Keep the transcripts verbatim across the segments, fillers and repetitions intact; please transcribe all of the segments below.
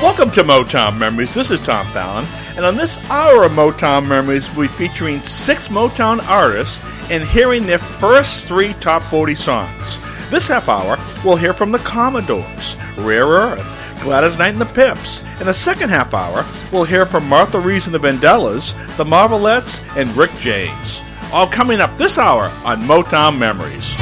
Welcome to Motown Memories. This is Tom Fallon, and on this hour of Motown Memories, we'll be featuring six Motown artists and hearing their first three top forty songs. This half hour, we'll hear from the Commodores, Rare Earth, Gladys Knight and the Pips. In the second half hour, we'll hear from Martha Reeves and the Vandellas, the Marvelettes, and Rick James. All coming up this hour on Motown Memories.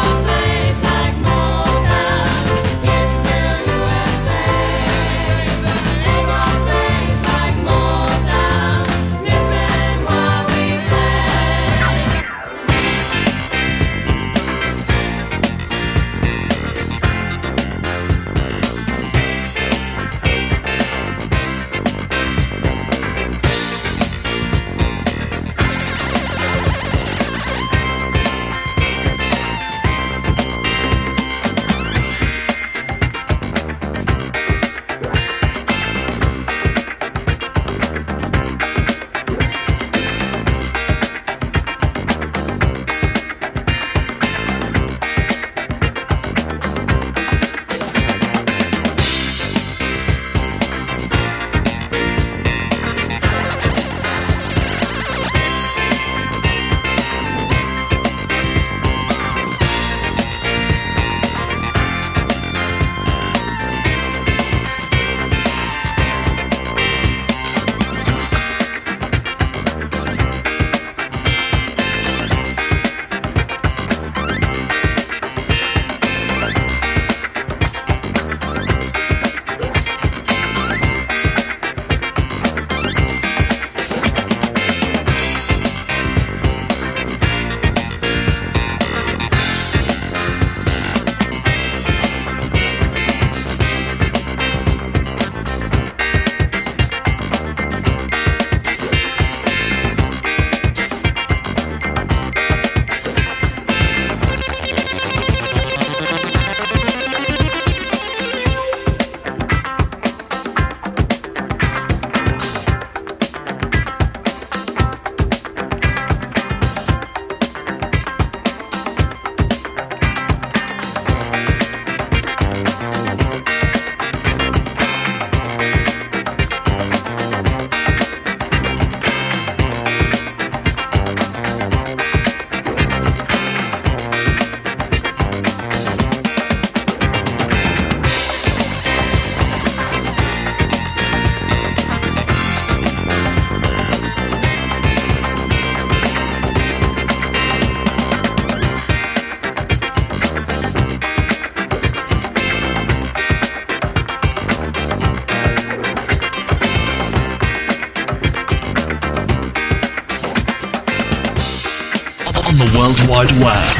World Wide Web.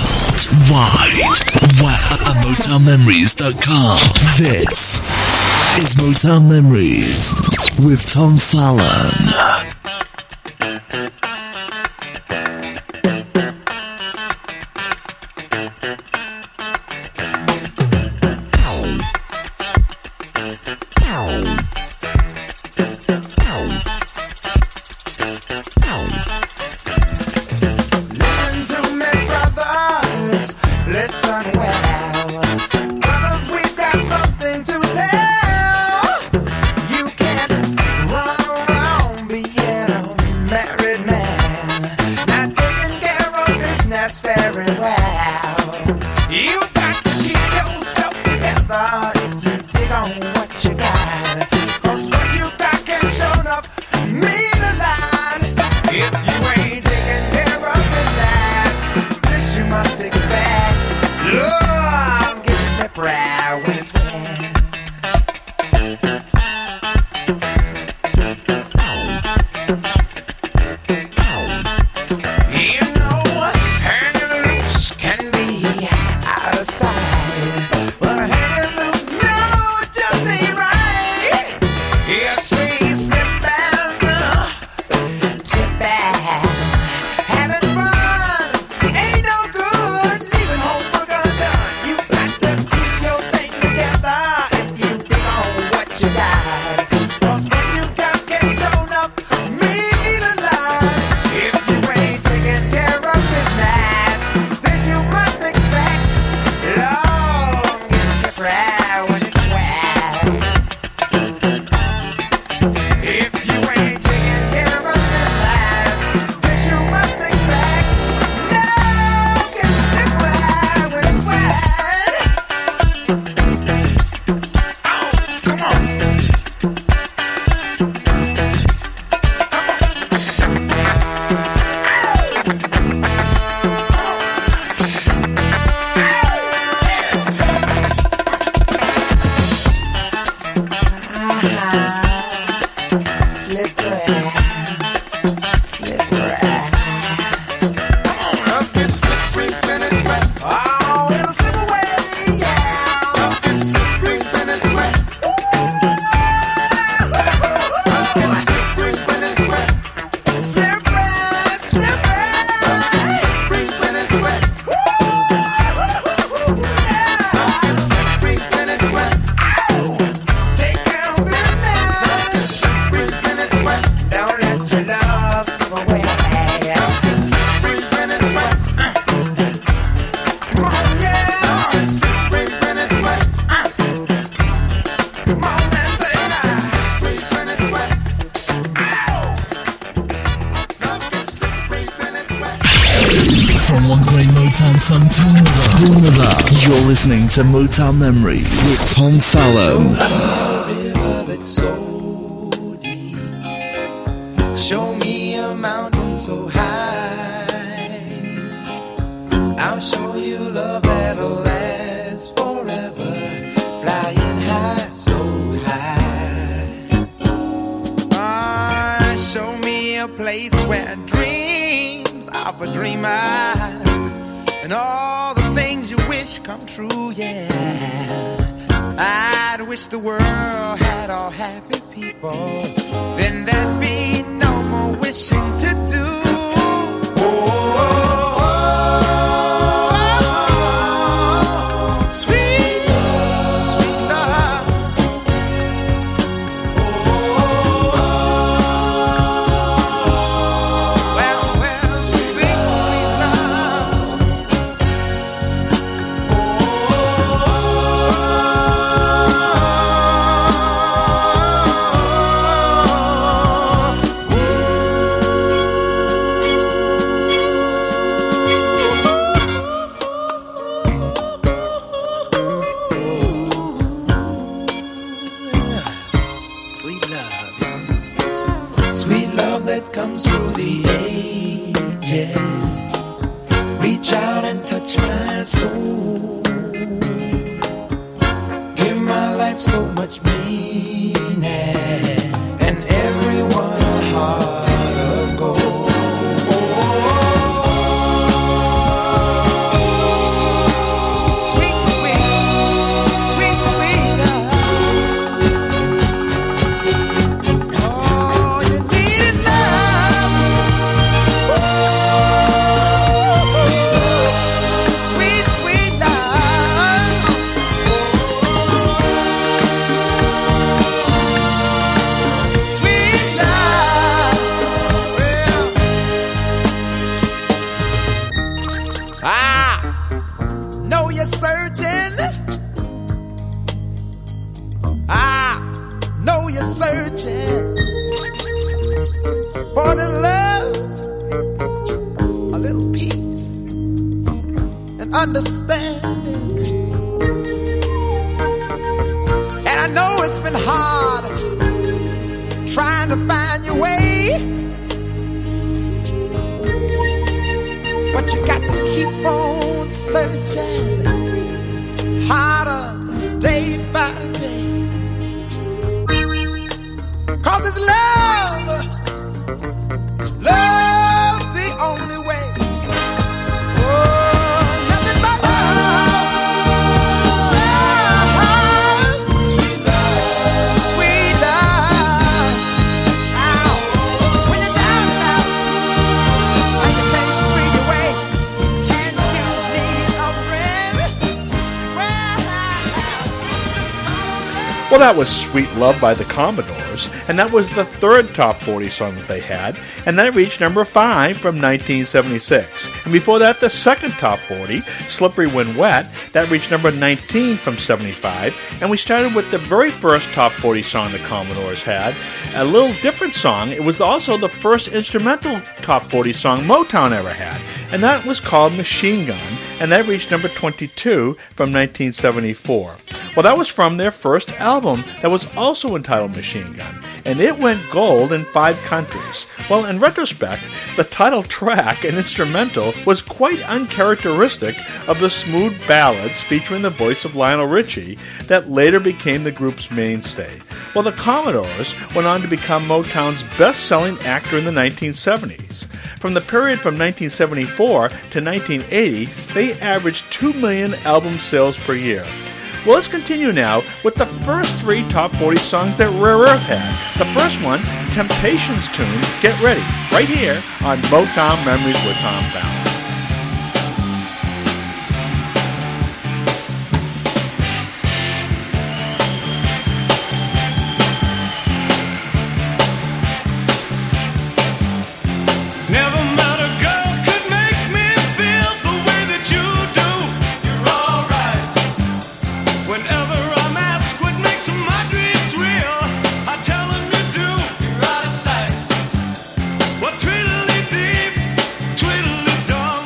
World Wide Web at Motown Memories dot com. This is Motown Memories with Tom Fallon. You know, hanging loose From one great Motown song to another, another. You're listening to Motown Memories with Tom Fallon. Show me a mountain so high. I'll show you love that'll last forever. Flying high, so high. Ah, show me a place where dreams are for dreamers, and all the things you wish come true, yeah. I'd wish the world had all happy people. Then there'd be no more wishing to do. Oh, oh, oh, sweet, sweet love. Oh, oh, well, well, sweet, sweet love. Oh, sweet love, sweet love that comes through the ages. Reach out and touch my soul. Give my life so much meaning, and everyone a heart of gold. Sweet, sweet, sweet, sweet love. Oh, you needed love. Sweet, sweet love. Sweet love. Well, I know you're searching. I know you're searching for the love, a little peace and understanding. And I know it's been hard trying to find your way, but you got to keep on searching harder day by day. Cause it's love, love the only way. Oh, nothing but love, love, sweet love, sweet love. Ow. When you're down and out, and you can't see your way, and you need a friend, well, just call on me. Well, that was Sweet Love by the Commodores, and that was the third top forty song that they had, and that reached number five from nineteen seventy-six. And before that, the second top forty, Slippery When Wet, that reached number nineteen from seventy-five, and we started with the very first top forty song the Commodores had, a little different song. It was also the first instrumental top forty song Motown ever had, and that was called Machine Gun, and that reached number twenty-two from nineteen seventy-four. Well, that was from their first album that was also entitled Machine Gun, and it went gold in five countries. Well, in retrospect, the title track and instrumental was quite uncharacteristic of the smooth ballads featuring the voice of Lionel Richie that later became the group's mainstay. Well, the Commodores went on to become Motown's best-selling actor in the nineteen seventies. From the period from nineteen seventy-four to nineteen eighty, they averaged two million album sales per year. Well, let's continue now with the first three top forty songs that Rare Earth had. The first one, Temptations tune, Get Ready, right here on Motown Memories with Tom Fallon. Never met a girl could make me feel the way that you do. You're alright. Whenever I'm asked what makes my dreams real, I tell them you do. You're out of sight. What tweedledee deep, tweedledee dawn.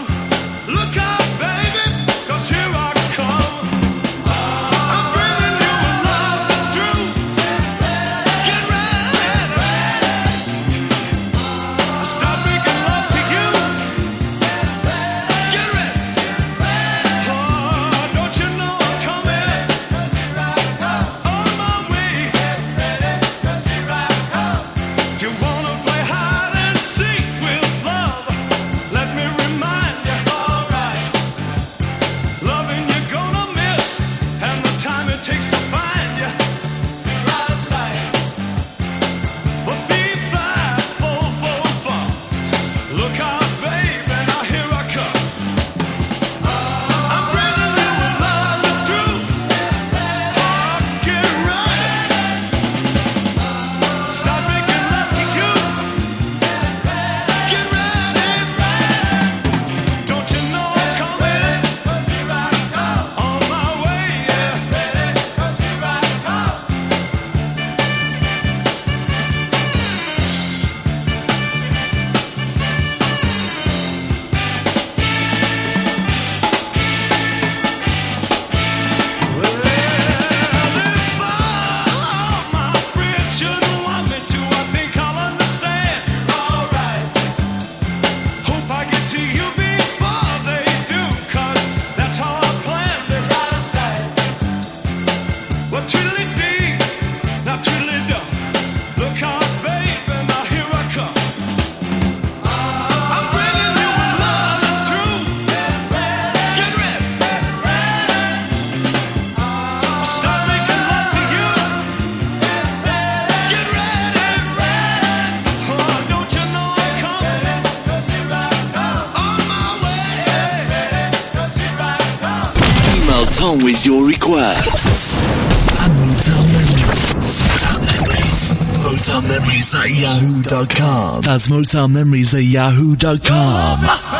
on with your requests. And Motown Memories. Motown Memories at yahoo dot com. That's Motown Memories at yahoo dot com.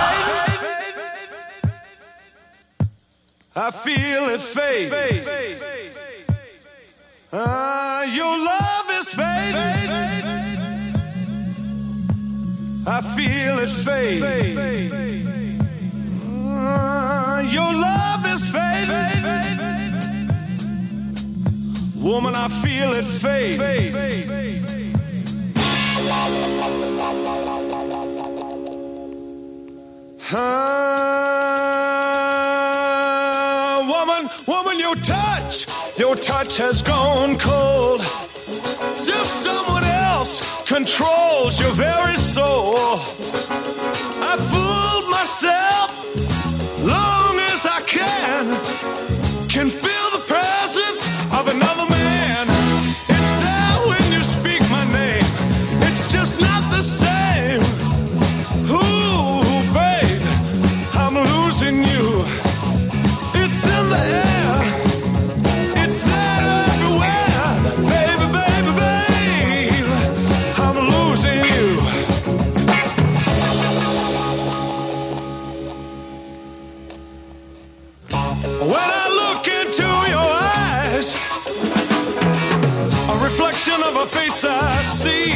I feel it fade. Ah, your love is fading. I feel it fade. Ah, your love is fading. Woman, I feel it fade. Ah, woman, woman, your touch, your touch has gone cold. As if someone else controls your very soul. I fooled myself long as I can. Can feel the presence of another man. It's there when you speak my name. It's just not the same. Ooh, babe, I'm losing you. It's in the air. It's there everywhere. Baby, baby, babe, I'm losing you. When I look into your eyes, a reflection of a face I see.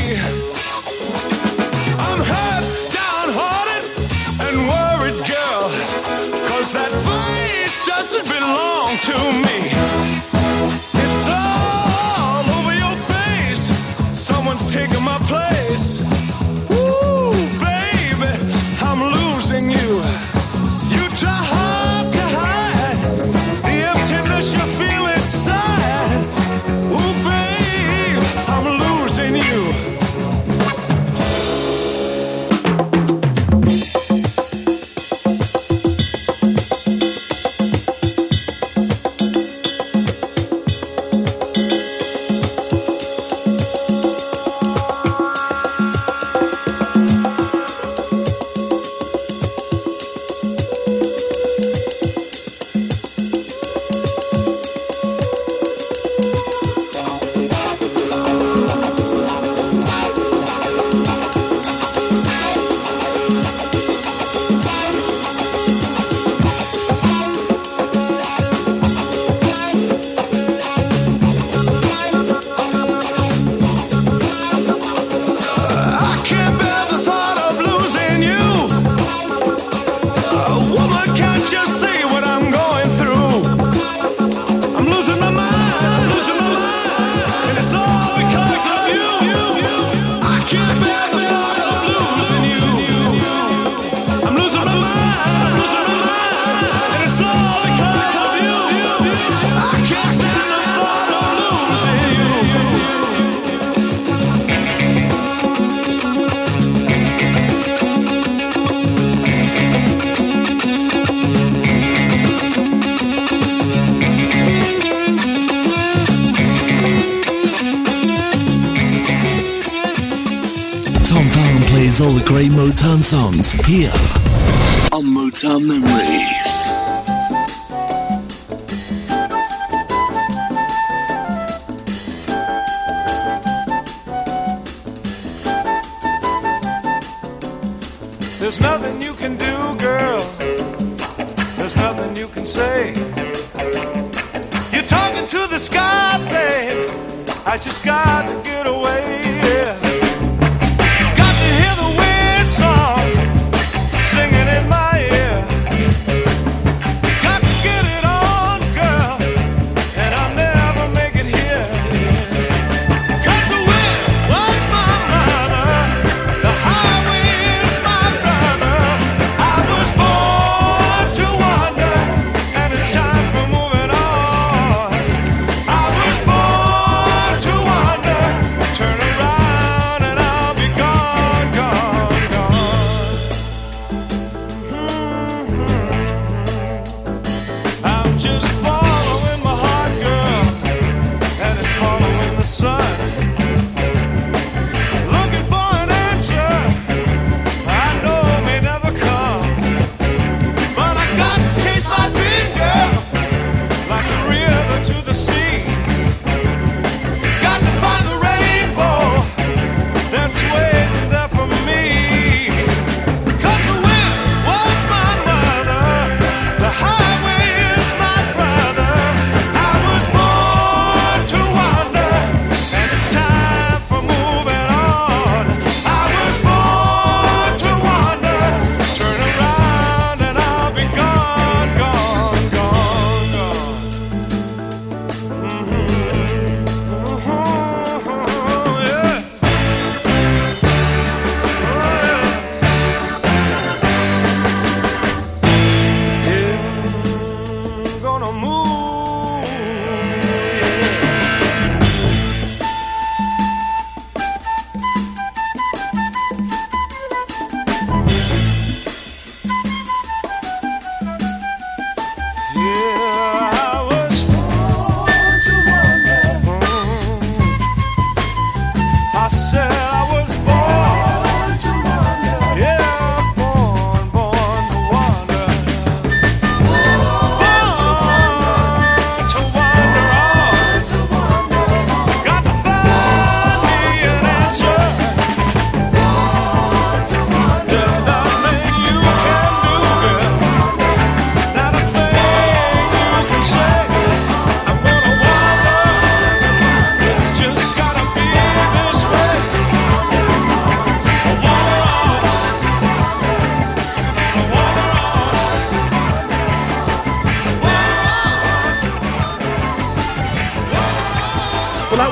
I'm hurt, downhearted, and worried, girl, 'cause that face doesn't belong to me. It's all over your face. Someone's taking my place. Ooh, baby, I'm losing you. You try hard to hide the emptiness you feel inside. Ooh, babe, I'm losing you. I can't bear the thought of losing you. Oh, woman, can't you see what I'm going through? I'm losing my mind, I'm losing my mind, and it's all because of you. I can't bear the thought of losing you. I'm losing my mind, I'm losing my mind, and it's all because of you. I can't stand the thought of losing you. Tom Fallon plays all the great Motown songs here on Motown Memories. There's nothing you can do, girl. There's nothing you can say. You're talking to the sky, babe. I just got to get away. Yeah. Got to hear the wind song singing in my ear. Got to get it on, girl, and I'll never make it here. 'Cause the wind was my mother, the highway is my brother. I was born to wander, and it's time for moving on. I was born to wander, turn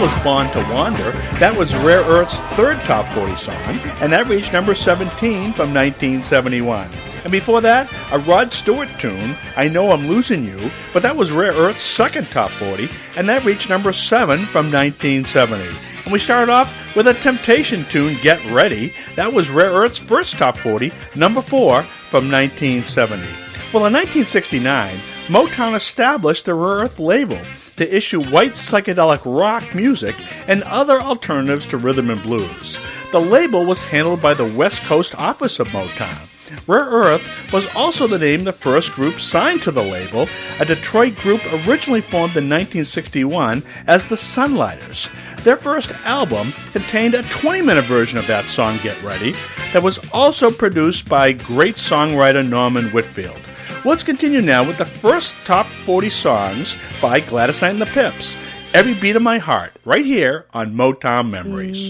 was Born to Wander. That was Rare Earth's third top forty song, and that reached number seventeen from nineteen seventy-one. And before that, a Rod Stewart tune, I Know I'm Losing You, but that was Rare Earth's second top forty, and that reached number seven from nineteen seventy. And we started off with a Temptation tune, Get Ready. That was Rare Earth's first top forty, number four from nineteen seventy. Well, in nineteen sixty-nine, Motown established the Rare Earth label to issue white psychedelic rock music and other alternatives to rhythm and blues. The label was handled by the West Coast office of Motown. Rare Earth was also the name of the first group signed to the label, a Detroit group originally formed in nineteen sixty-one as the Sunlighters. Their first album contained a twenty-minute version of that song, Get Ready, that was also produced by great songwriter Norman Whitfield. Let's continue now with the first top forty songs by Gladys Knight and the Pips. Every Beat of My Heart, right here on Motown Memories.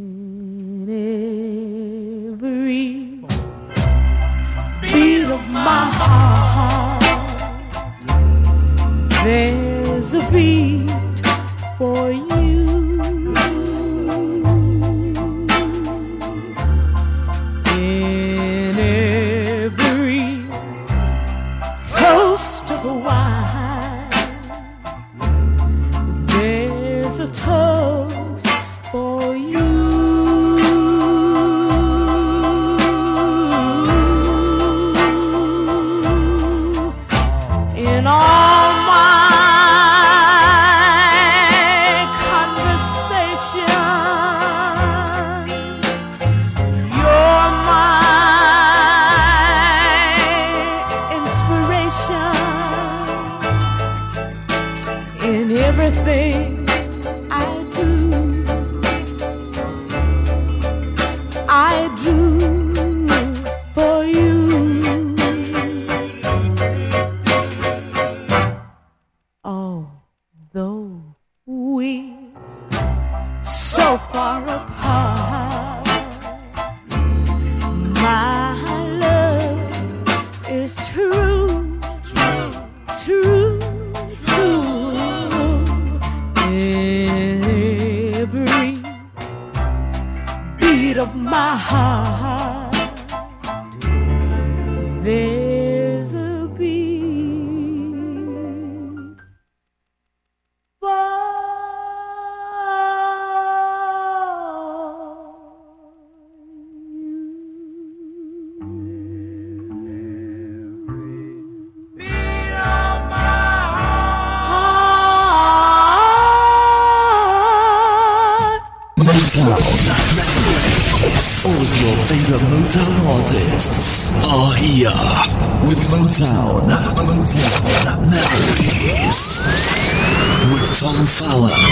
Every beat of my heart, there's a beat for you. In every toast of the wine, there's a toast for you. In all my conversation, you're my inspiration. In everything I do, I do for you. Although we so far apart, my love is true, true, true. Every beat of my heart, there's a beat for beat of my heart. Motown. All of your favorite Motown artists are here with Motown. Motown Memories with Tom Fallon.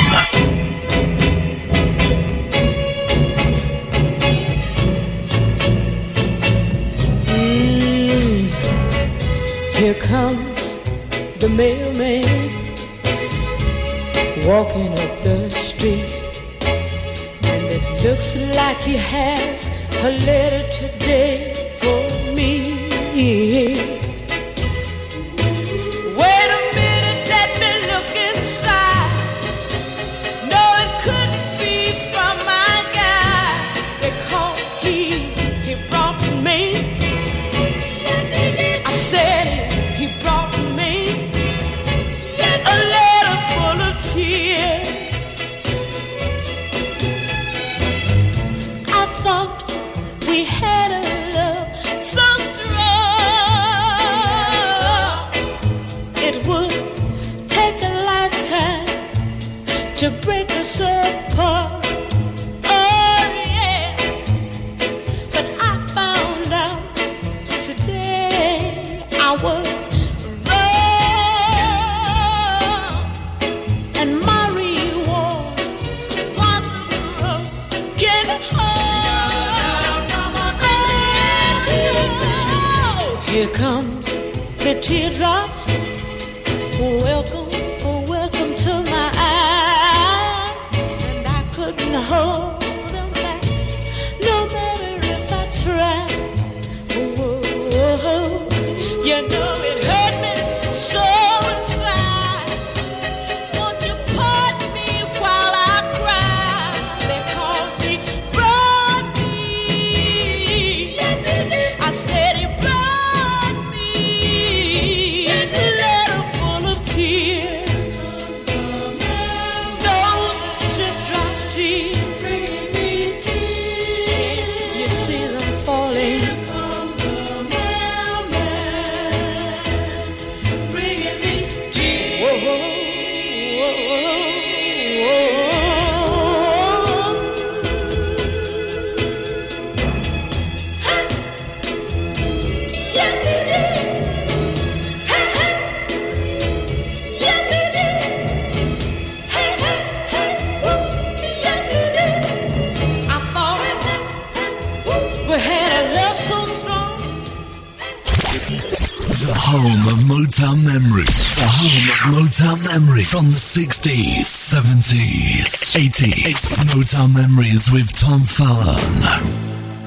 Mm, here comes the mailman walking up the street, and it looks like he has a letter today for me. Wait a minute, let me look inside. No, it couldn't be from my guy, because he he brought me. Yes, he did. I said he brought me. Yes, a letter full of tears. I thought we had a love so strong, it would take a lifetime to break us apart. Oh yeah, but I found out today I was wrong, and my reward was a broken heart. Here comes the teardrops. Welcome, welcome to my eyes, and I couldn't hold them back, no matter if I tried. Whoa, you know it hurt me so inside. Won't you pardon me while I home of Motown memory. The home of Motown memory from the sixties, seventies, eighties. Motown Memories with Tom Fallon.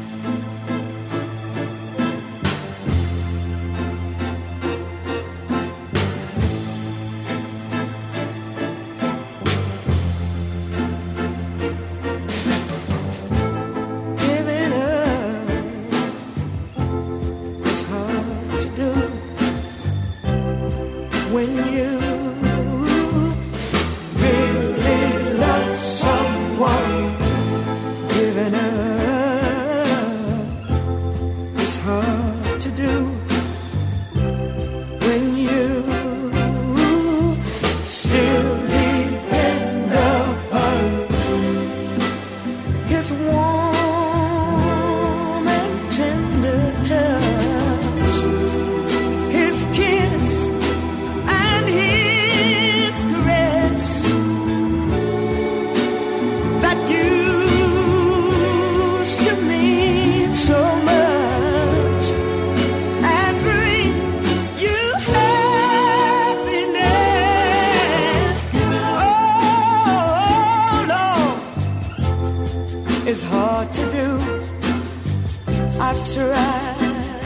It's hard to do. I've tried,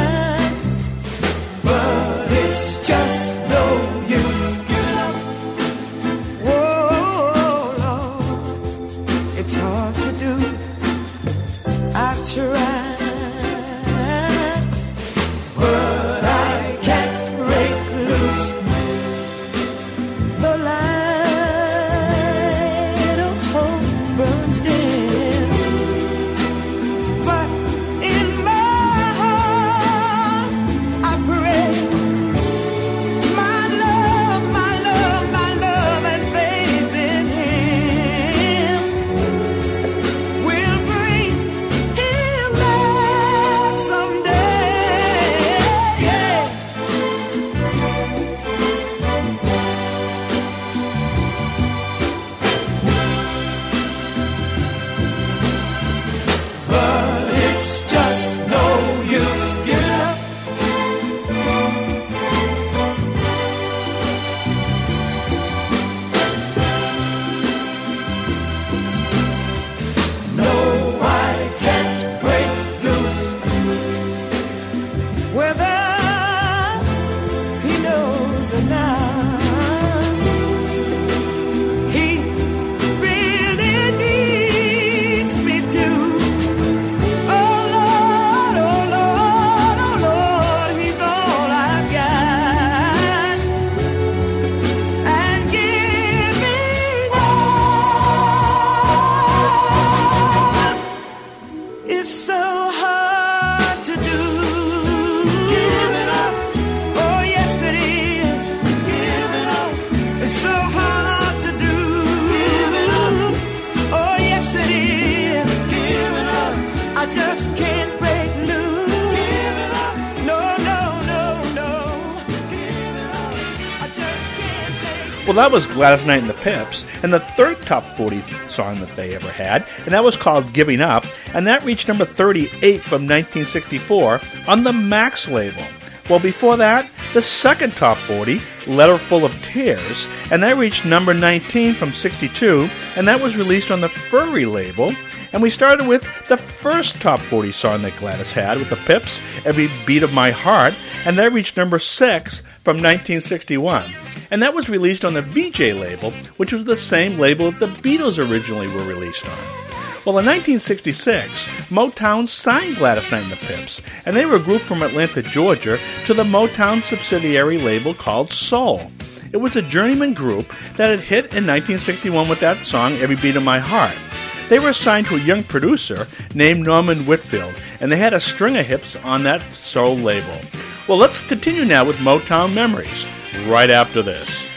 but it's just no use. Give it up. Whoa, Lord, it's hard to do. I've tried, but I can't break loose. The light of hope burns dim. Well, that was Gladys Knight and the Pips, and the third top forty song that they ever had, and that was called Giving Up, and that reached number thirty-eight from nineteen sixty-four on the Max label. Well, before that, the second top forty, Letter Full of Tears, and that reached number nineteen from sixty-two, and that was released on the Furry label. And we started with the first top forty song that Gladys had with the Pips, Every Beat of My Heart, and that reached number six from nineteen sixty-one. And that was released on the V J label, which was the same label that the Beatles originally were released on. Well, in nineteen sixty-six, Motown signed Gladys Knight and the Pips, and they were a group from Atlanta, Georgia, to the Motown subsidiary label called Soul. It was a journeyman group that had hit in nineteen sixty-one with that song, Every Beat of My Heart. They were assigned to a young producer named Norman Whitfield, and they had a string of hits on that Soul label. Well, let's continue now with Motown Memories, right after this.